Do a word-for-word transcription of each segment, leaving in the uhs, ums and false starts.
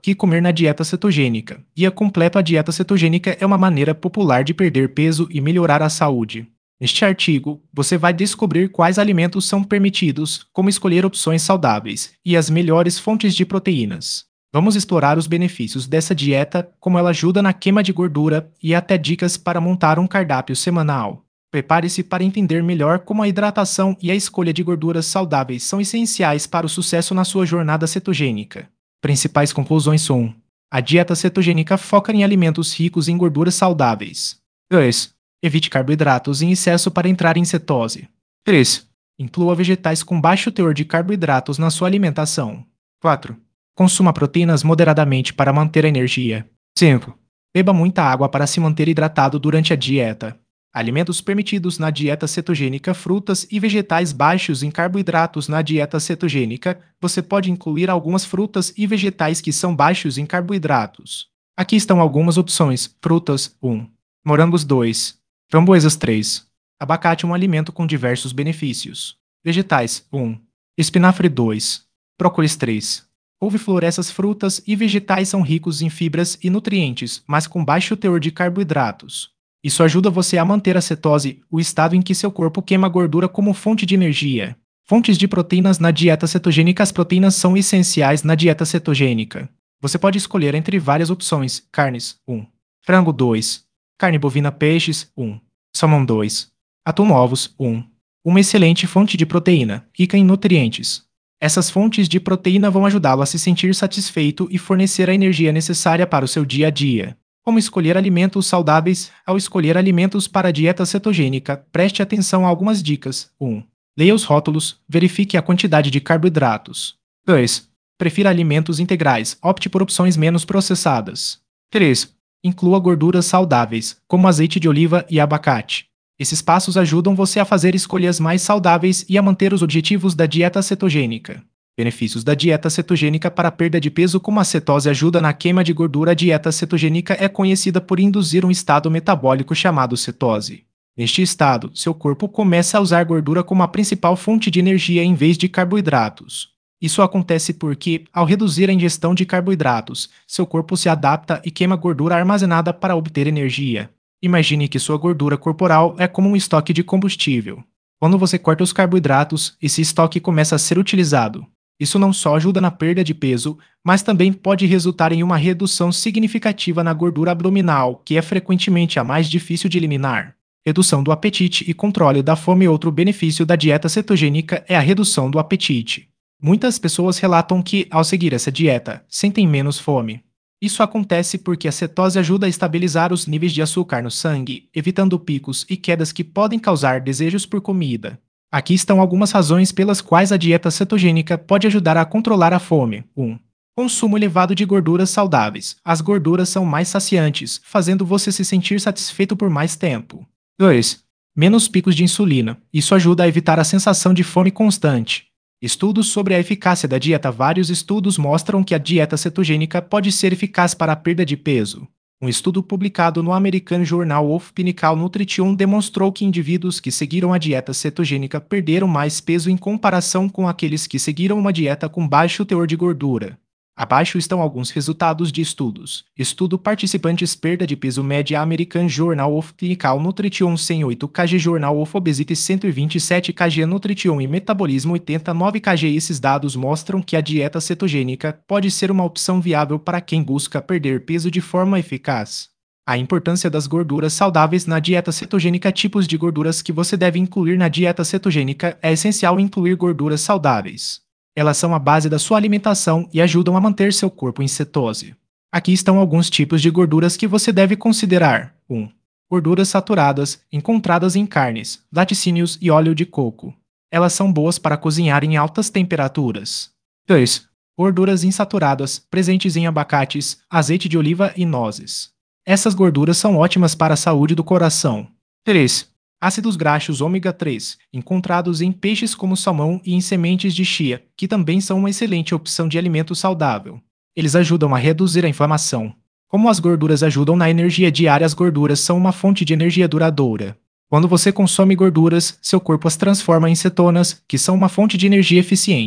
que comer na dieta cetogênica. Guia completo: a dieta cetogênica é uma maneira popular de perder peso e melhorar a saúde. Neste artigo, você vai descobrir quais alimentos são permitidos, como escolher opções saudáveis e as melhores fontes de proteínas. Vamos explorar os benefícios dessa dieta, como ela ajuda na queima de gordura e até dicas para montar um cardápio semanal. Prepare-se para entender melhor como a hidratação e a escolha de gorduras saudáveis são essenciais para o sucesso na sua jornada cetogênica. Principais conclusões são: a dieta cetogênica foca em alimentos ricos em gorduras saudáveis. dois. Evite carboidratos em excesso para entrar em cetose. três. Inclua vegetais com baixo teor de carboidratos na sua alimentação. quatro. Consuma proteínas moderadamente para manter a energia. cinco. Beba muita água para se manter hidratado durante a dieta. Alimentos permitidos na dieta cetogênica: frutas e vegetais baixos em carboidratos. Na dieta cetogênica, você pode incluir algumas frutas e vegetais que são baixos em carboidratos. Aqui estão algumas opções: frutas um. Morangos dois. Framboesas três. Abacate, um alimento com diversos benefícios. Vegetais um. Espinafre dois. Brócolis três. Couve-flor. Essas frutas e vegetais são ricos em fibras e nutrientes, mas com baixo teor de carboidratos. Isso ajuda você a manter a cetose, o estado em que seu corpo queima gordura como fonte de energia. Fontes de proteínas na dieta cetogênica: as proteínas são essenciais na dieta cetogênica. Você pode escolher entre várias opções: carnes um. Frango dois. Carne bovina, peixes um. Salmão dois. Atum, ovos um. Uma excelente fonte de proteína, rica em nutrientes. Essas fontes de proteína vão ajudá-lo a se sentir satisfeito e fornecer a energia necessária para o seu dia a dia. Como escolher alimentos saudáveis? Ao escolher alimentos para a dieta cetogênica, preste atenção a algumas dicas. um. Leia os rótulos, verifique a quantidade de carboidratos. dois. Prefira alimentos integrais, opte por opções menos processadas. três. Inclua gorduras saudáveis, como azeite de oliva e abacate. Esses passos ajudam você a fazer escolhas mais saudáveis e a manter os objetivos da dieta cetogênica. Benefícios da dieta cetogênica para a perda de peso: como a cetose ajuda na queima de gordura, a dieta cetogênica é conhecida por induzir um estado metabólico chamado cetose. Neste estado, seu corpo começa a usar gordura como a principal fonte de energia em vez de carboidratos. Isso acontece porque, ao reduzir a ingestão de carboidratos, seu corpo se adapta e queima gordura armazenada para obter energia. Imagine que sua gordura corporal é como um estoque de combustível. Quando você corta os carboidratos, esse estoque começa a ser utilizado. Isso não só ajuda na perda de peso, mas também pode resultar em uma redução significativa na gordura abdominal, que é frequentemente a mais difícil de eliminar. Redução do apetite e controle da fome. Outro benefício da dieta cetogênica é a redução do apetite. Muitas pessoas relatam que, ao seguir essa dieta, sentem menos fome. Isso acontece porque a cetose ajuda a estabilizar os níveis de açúcar no sangue, evitando picos e quedas que podem causar desejos por comida. Aqui estão algumas razões pelas quais a dieta cetogênica pode ajudar a controlar a fome. um. Consumo elevado de gorduras saudáveis. As gorduras são mais saciantes, fazendo você se sentir satisfeito por mais tempo. dois. Menos picos de insulina. Isso ajuda a evitar a sensação de fome constante. Estudos sobre a eficácia da dieta. Vários estudos mostram que a dieta cetogênica pode ser eficaz para a perda de peso. Um estudo publicado no American Journal of Clinical Nutrition demonstrou que indivíduos que seguiram a dieta cetogênica perderam mais peso em comparação com aqueles que seguiram uma dieta com baixo teor de gordura. Abaixo estão alguns resultados de estudos. Estudo: participantes, perda de peso média. American Journal of Clinical Nutrition cento e oito kg, Journal of Obesity cento e vinte e sete kg, Nutrition e Metabolismo oitenta e nove kg. Esses dados mostram que a dieta cetogênica pode ser uma opção viável para quem busca perder peso de forma eficaz. A importância das gorduras saudáveis na dieta cetogênica. Tipos de gorduras que você deve incluir na dieta cetogênica. É essencial incluir gorduras saudáveis. Elas são a base da sua alimentação e ajudam a manter seu corpo em cetose. Aqui estão alguns tipos de gorduras que você deve considerar. um. Gorduras saturadas, encontradas em carnes, laticínios e óleo de coco. Elas são boas para cozinhar em altas temperaturas. dois. Gorduras insaturadas, presentes em abacates, azeite de oliva e nozes. Essas gorduras são ótimas para a saúde do coração. três. Ácidos graxos ômega três, encontrados em peixes como salmão e em sementes de chia, que também são uma excelente opção de alimento saudável. Eles ajudam a reduzir a inflamação. Como as gorduras ajudam na energia diária, as gorduras são uma fonte de energia duradoura. Quando você consome gorduras, seu corpo as transforma em cetonas, que são uma fonte de energia eficiente.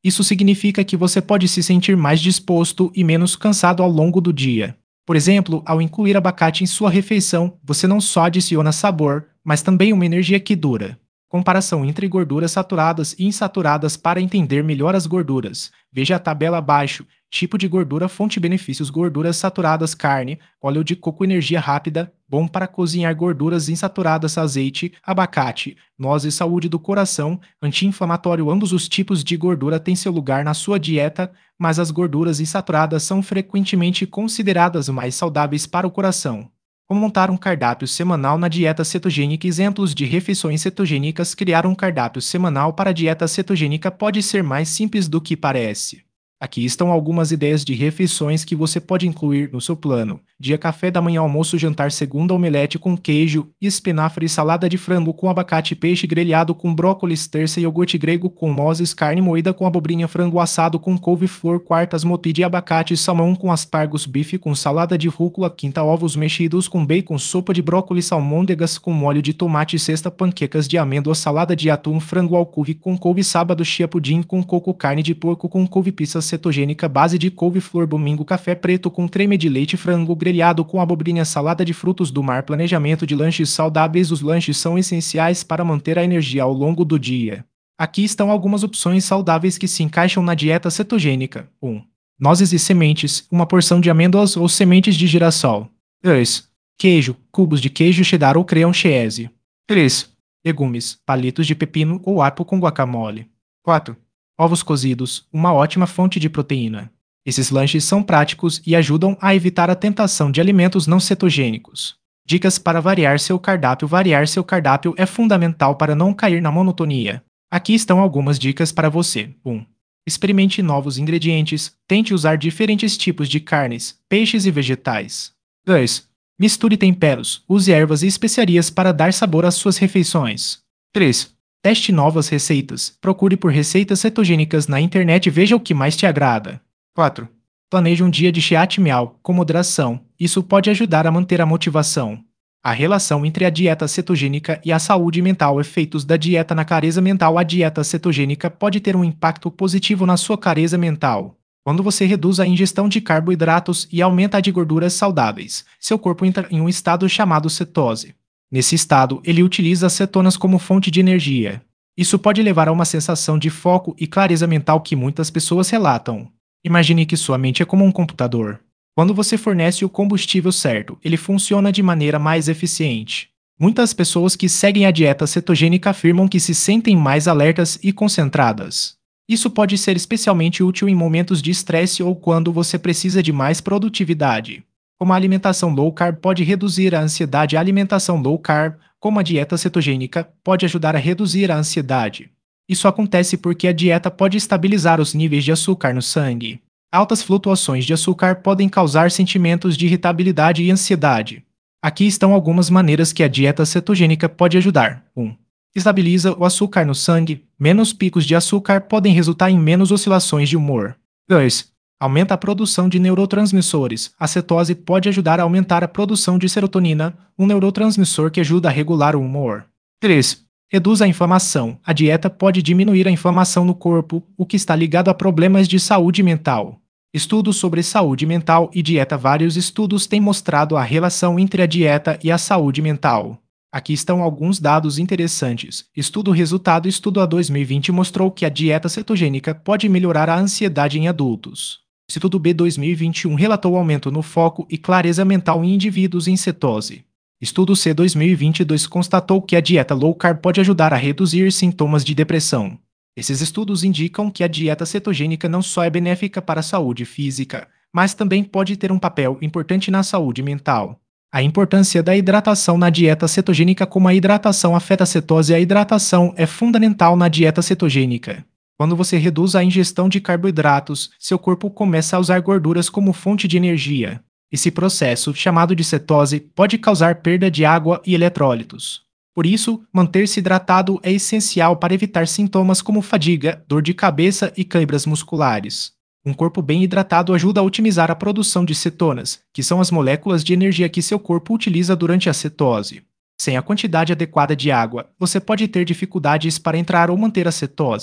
Isso significa que você pode se sentir mais disposto e menos cansado ao longo do dia. Por exemplo, ao incluir abacate em sua refeição, você não só adiciona sabor, mas também uma energia que dura. Comparação entre gorduras saturadas e insaturadas para entender melhor as gorduras. Veja a tabela abaixo. Tipo de gordura, fonte benefícios, gorduras saturadas, carne, óleo de coco, energia rápida, bom para cozinhar, gorduras insaturadas, azeite, abacate, nozes, saúde do coração, anti-inflamatório. Ambos os tipos de gordura têm seu lugar na sua dieta, mas as gorduras insaturadas são frequentemente consideradas mais saudáveis para o coração. Como montar um cardápio semanal na dieta cetogênica? Exemplos de refeições cetogênicas. Criar um cardápio semanal para a dieta cetogênica pode ser mais simples do que parece. Aqui estão algumas ideias de refeições que você pode incluir no seu plano. Dia: café da manhã, almoço, jantar. Segunda: omelete com queijo e espinafre, salada de frango com abacate, peixe grelhado com brócolis. Terça: iogurte grego com nozes, carne moída com abobrinha, frango assado com couve-flor. Quarta: smoothie de abacate, salmão com aspargos, bife com salada de rúcula. Quinta: ovos mexidos com bacon, sopa de brócolis, almôndegas com molho de tomate. Sexta: panquecas de amêndoa, salada de atum, frango ao couve com couve. Sábado: chia pudim com coco, carne de porco com couve, pizza cetogênica, base de couve-flor. Domingo: café preto com creme de leite, frango grelhado com abobrinha, salada de frutos do mar. Planejamento de lanches saudáveis. Os lanches são essenciais para manter a energia ao longo do dia. Aqui estão algumas opções saudáveis que se encaixam na dieta cetogênica. um. Nozes e sementes, uma porção de amêndoas ou sementes de girassol. dois. Queijo, cubos de queijo cheddar ou cream cheese. três. Legumes, palitos de pepino ou apple com guacamole. quatro. Ovos cozidos, uma ótima fonte de proteína. Esses lanches são práticos e ajudam a evitar a tentação de alimentos não cetogênicos. Dicas para variar seu cardápio. Variar seu cardápio é fundamental para não cair na monotonia. Aqui estão algumas dicas para você. um. Experimente novos ingredientes. Tente usar diferentes tipos de carnes, peixes e vegetais. dois. Misture temperos. Use ervas e especiarias para dar sabor às suas refeições. três. Teste novas receitas. Procure por receitas cetogênicas na internet e veja o que mais te agrada. quatro. Planeje um dia de Cheat Meal, com moderação. Isso pode ajudar a manter a motivação. A relação entre a dieta cetogênica e a saúde mental. Efeitos da dieta na clareza mental. A dieta cetogênica pode ter um impacto positivo na sua clareza mental. Quando você reduz a ingestão de carboidratos e aumenta a de gorduras saudáveis, seu corpo entra em um estado chamado cetose. Nesse estado, ele utiliza as cetonas como fonte de energia. Isso pode levar a uma sensação de foco e clareza mental que muitas pessoas relatam. Imagine que sua mente é como um computador. Quando você fornece o combustível certo, ele funciona de maneira mais eficiente. Muitas pessoas que seguem a dieta cetogênica afirmam que se sentem mais alertas e concentradas. Isso pode ser especialmente útil em momentos de estresse ou quando você precisa de mais produtividade. Como a alimentação low carb pode reduzir a ansiedade, a alimentação low carb, como a dieta cetogênica, pode ajudar a reduzir a ansiedade. Isso acontece porque a dieta pode estabilizar os níveis de açúcar no sangue. Altas flutuações de açúcar podem causar sentimentos de irritabilidade e ansiedade. Aqui estão algumas maneiras que a dieta cetogênica pode ajudar. um. Estabiliza o açúcar no sangue. Menos picos de açúcar podem resultar em menos oscilações de humor. dois. Aumenta a produção de neurotransmissores. A cetose pode ajudar a aumentar a produção de serotonina, um neurotransmissor que ajuda a regular o humor. três. Reduz a inflamação. A dieta pode diminuir a inflamação no corpo, o que está ligado a problemas de saúde mental. Estudos sobre saúde mental e dieta. Vários estudos têm mostrado a relação entre a dieta e a saúde mental. Aqui estão alguns dados interessantes. Estudo resultado. Estudo a dois mil e vinte mostrou que a dieta cetogênica pode melhorar a ansiedade em adultos. Estudo B dois mil e vinte e um relatou aumento no foco e clareza mental em indivíduos em cetose. Estudo C dois mil e vinte e dois constatou que a dieta low carb pode ajudar a reduzir sintomas de depressão. Esses estudos indicam que a dieta cetogênica não só é benéfica para a saúde física, mas também pode ter um papel importante na saúde mental. A importância da hidratação na dieta cetogênica. Como a hidratação afeta a cetose, a hidratação é fundamental na dieta cetogênica. Quando você reduz a ingestão de carboidratos, seu corpo começa a usar gorduras como fonte de energia. Esse processo, chamado de cetose, pode causar perda de água e eletrólitos. Por isso, manter-se hidratado é essencial para evitar sintomas como fadiga, dor de cabeça e câimbras musculares. Um corpo bem hidratado ajuda a otimizar a produção de cetonas, que são as moléculas de energia que seu corpo utiliza durante a cetose. Sem a quantidade adequada de água, você pode ter dificuldades para entrar ou manter a cetose.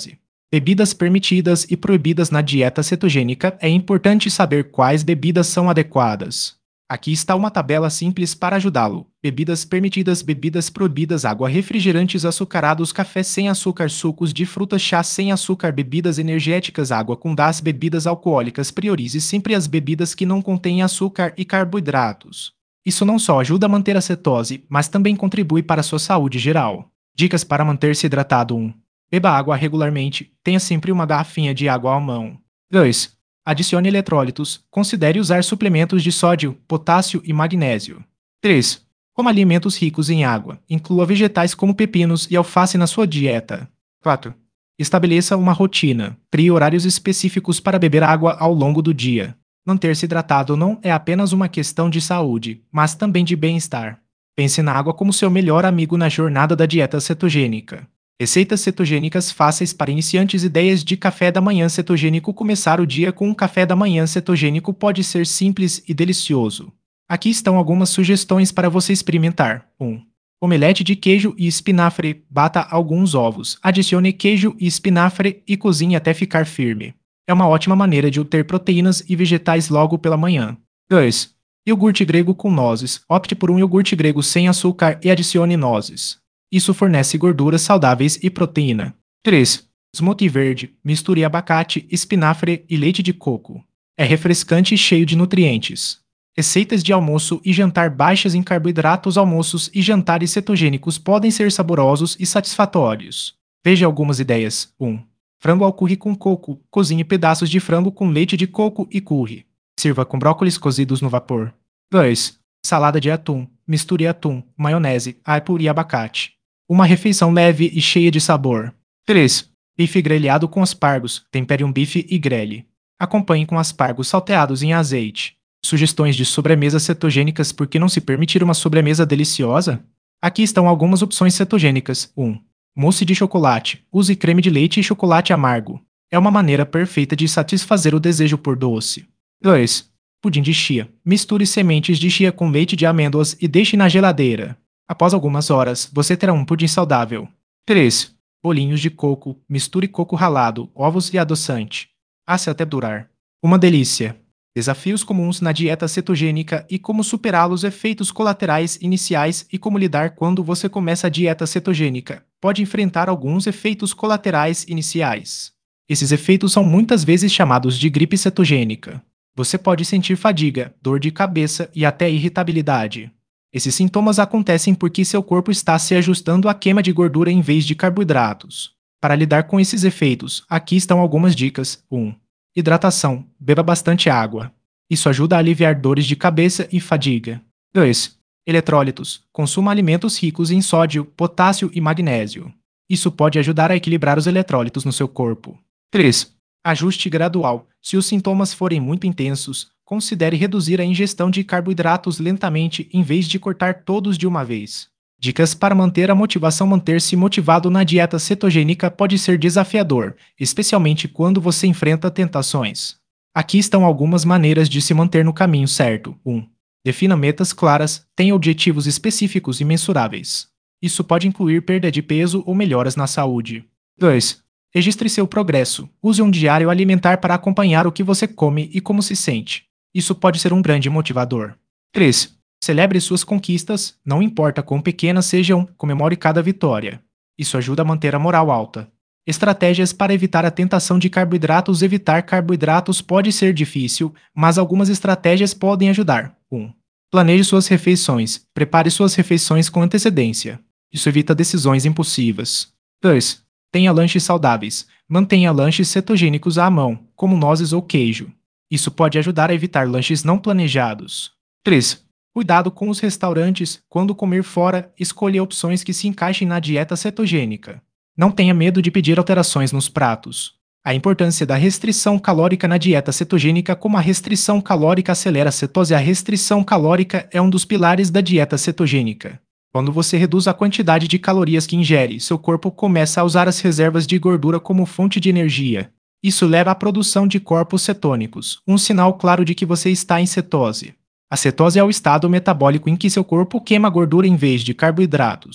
Bebidas permitidas e proibidas na dieta cetogênica. É importante saber quais bebidas são adequadas. Aqui está uma tabela simples para ajudá-lo. Bebidas permitidas, bebidas proibidas, água, refrigerantes açucarados, café sem açúcar, sucos de frutas, chá sem açúcar, bebidas energéticas, água com gás, bebidas alcoólicas. Priorize sempre as bebidas que não contêm açúcar e carboidratos. Isso não só ajuda a manter a cetose, mas também contribui para a sua saúde geral. Dicas para manter-se hidratado. um. Beba água regularmente. Tenha sempre uma garrafinha de água à mão. dois. Adicione eletrólitos. Considere usar suplementos de sódio, potássio e magnésio. três. Coma alimentos ricos em água. Inclua vegetais como pepinos e alface na sua dieta. quatro. Estabeleça uma rotina. Crie horários específicos para beber água ao longo do dia. Manter-se hidratado não é apenas uma questão de saúde, mas também de bem-estar. Pense na água como seu melhor amigo na jornada da dieta cetogênica. Receitas cetogênicas fáceis para iniciantes. Ideias de café da manhã cetogênico. Começar o dia com um café da manhã cetogênico pode ser simples e delicioso. Aqui estão algumas sugestões para você experimentar. um. Omelete de queijo e espinafre. Bata alguns ovos, adicione queijo e espinafre e cozinhe até ficar firme. É uma ótima maneira de obter proteínas e vegetais logo pela manhã. dois. Iogurte grego com nozes. Opte por um iogurte grego sem açúcar e adicione nozes. Isso fornece gorduras saudáveis e proteína. três. Smoothie verde. Misture abacate, espinafre e leite de coco. É refrescante e cheio de nutrientes. Receitas de almoço e jantar baixas em carboidratos. Almoços e jantares cetogênicos podem ser saborosos e satisfatórios. Veja algumas ideias. um. Frango ao curry com coco. Cozinhe pedaços de frango com leite de coco e curry. Sirva com brócolis cozidos no vapor. dois. Salada de atum. Misture atum, maionese, aipo e abacate. Uma refeição leve e cheia de sabor. três. Bife grelhado com aspargos. Tempere um bife e grelhe. Acompanhe com aspargos salteados em azeite. Sugestões de sobremesas cetogênicas. Por que não se permitir uma sobremesa deliciosa? Aqui estão algumas opções cetogênicas. um. Mousse de chocolate. Use creme de leite e chocolate amargo. É uma maneira perfeita de satisfazer o desejo por doce. dois. Pudim de chia. Misture sementes de chia com leite de amêndoas e deixe na geladeira. Após algumas horas, você terá um pudim saudável. três. Bolinhos de coco. Misture coco ralado, ovos e adoçante. Asse até durar. Uma delícia. Desafios comuns na dieta cetogênica e como superar os efeitos colaterais iniciais e como lidar quando você começa a dieta cetogênica. Pode enfrentar alguns efeitos colaterais iniciais. Esses efeitos são muitas vezes chamados de gripe cetogênica. Você pode sentir fadiga, dor de cabeça e até irritabilidade. Esses sintomas acontecem porque seu corpo está se ajustando à queima de gordura em vez de carboidratos. Para lidar com esses efeitos, aqui estão algumas dicas. um. Hidratação. Beba bastante água. Isso ajuda a aliviar dores de cabeça e fadiga. dois. Eletrólitos. Consuma alimentos ricos em sódio, potássio e magnésio. Isso pode ajudar a equilibrar os eletrólitos no seu corpo. três. Ajuste gradual. Se os sintomas forem muito intensos, considere reduzir a ingestão de carboidratos lentamente em vez de cortar todos de uma vez. Dicas para manter a motivação. Manter-se motivado na dieta cetogênica pode ser desafiador, especialmente quando você enfrenta tentações. Aqui estão algumas maneiras de se manter no caminho certo. um. Defina metas claras, tenha objetivos específicos e mensuráveis. Isso pode incluir perda de peso ou melhoras na saúde. dois. Registre seu progresso. Use um diário alimentar para acompanhar o que você come e como se sente. Isso pode ser um grande motivador. três. Celebre suas conquistas, não importa quão pequenas sejam, comemore cada vitória. Isso ajuda a manter a moral alta. Estratégias para evitar a tentação de carboidratos. Evitar carboidratos pode ser difícil, mas algumas estratégias podem ajudar. um. Planeje suas refeições. Prepare suas refeições com antecedência. Isso evita decisões impulsivas. dois. Tenha lanches saudáveis. Mantenha lanches cetogênicos à mão, como nozes ou queijo. Isso pode ajudar a evitar lanches não planejados. três. Cuidado com os restaurantes. Quando comer fora, escolha opções que se encaixem na dieta cetogênica. Não tenha medo de pedir alterações nos pratos. A importância da restrição calórica na dieta cetogênica. Como a restrição calórica acelera a cetose. A restrição calórica é um dos pilares da dieta cetogênica. Quando você reduz a quantidade de calorias que ingere, seu corpo começa a usar as reservas de gordura como fonte de energia. Isso leva à produção de corpos cetônicos, um sinal claro de que você está em cetose. A cetose é o estado metabólico em que seu corpo queima gordura em vez de carboidratos.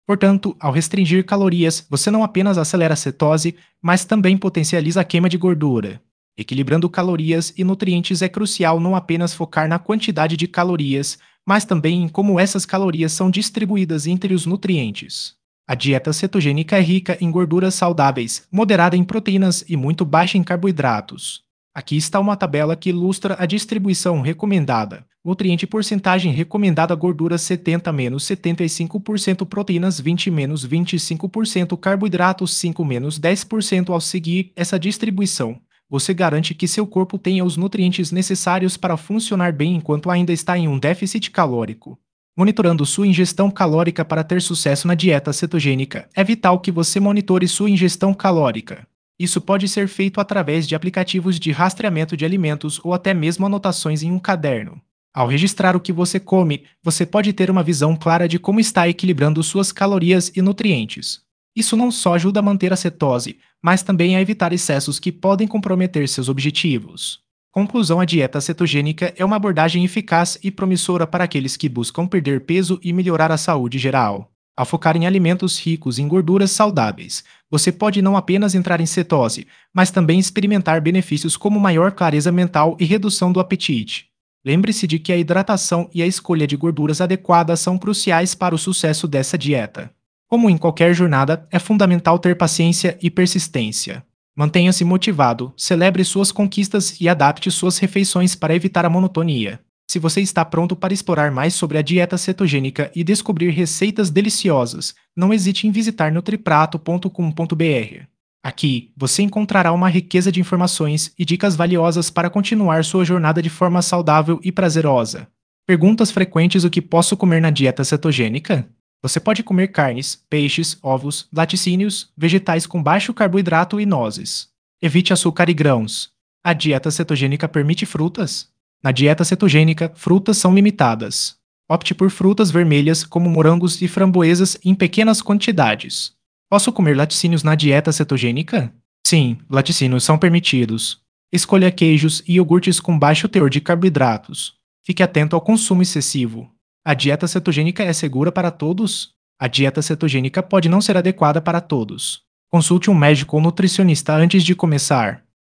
Portanto, ao restringir calorias, você não apenas acelera a cetose, mas também potencializa a queima de gordura. Equilibrando calorias e nutrientes é crucial não apenas focar na quantidade de calorias, mas também em como essas calorias são distribuídas entre os nutrientes. A dieta cetogênica é rica em gorduras saudáveis, moderada em proteínas e muito baixa em carboidratos. Aqui está uma tabela que ilustra a distribuição recomendada. Nutriente porcentagem recomendada: gorduras setenta menos setenta e cinco por cento, proteínas vinte menos vinte e cinco por cento, carboidratos cinco menos dez por cento. Ao seguir essa distribuição, você garante que seu corpo tenha os nutrientes necessários para funcionar bem enquanto ainda está em um déficit calórico. Monitorando sua ingestão calórica para ter sucesso na dieta cetogênica, é vital que você monitore sua ingestão calórica. Isso pode ser feito através de aplicativos de rastreamento de alimentos ou até mesmo anotações em um caderno. Ao registrar o que você come, você pode ter uma visão clara de como está equilibrando suas calorias e nutrientes. Isso não só ajuda a manter a cetose, mas também a evitar excessos que podem comprometer seus objetivos. Conclusão: a dieta cetogênica é uma abordagem eficaz e promissora para aqueles que buscam perder peso e melhorar a saúde geral. Ao focar em alimentos ricos em gorduras saudáveis, você pode não apenas entrar em cetose, mas também experimentar benefícios como maior clareza mental e redução do apetite. Lembre-se de que a hidratação e a escolha de gorduras adequadas são cruciais para o sucesso dessa dieta. Como em qualquer jornada, é fundamental ter paciência e persistência. Mantenha-se motivado, celebre suas conquistas e adapte suas refeições para evitar a monotonia. Se você está pronto para explorar mais sobre a dieta cetogênica e descobrir receitas deliciosas, não hesite em visitar nutriprato ponto com ponto br. Aqui, você encontrará uma riqueza de informações e dicas valiosas para continuar sua jornada de forma saudável e prazerosa. Perguntas frequentes: o que posso comer na dieta cetogênica? Você pode comer carnes, peixes, ovos, laticínios, vegetais com baixo carboidrato e nozes. Evite açúcar e grãos. A dieta cetogênica permite frutas? Na dieta cetogênica, frutas são limitadas. Opte por frutas vermelhas como morangos e framboesas em pequenas quantidades. Posso comer laticínios na dieta cetogênica? Sim, laticínios são permitidos. Escolha queijos e iogurtes com baixo teor de carboidratos. Fique atento ao consumo excessivo. A dieta cetogênica é segura para todos? A dieta cetogênica pode não ser adequada para todos. Consulte um médico ou nutricionista antes de começar.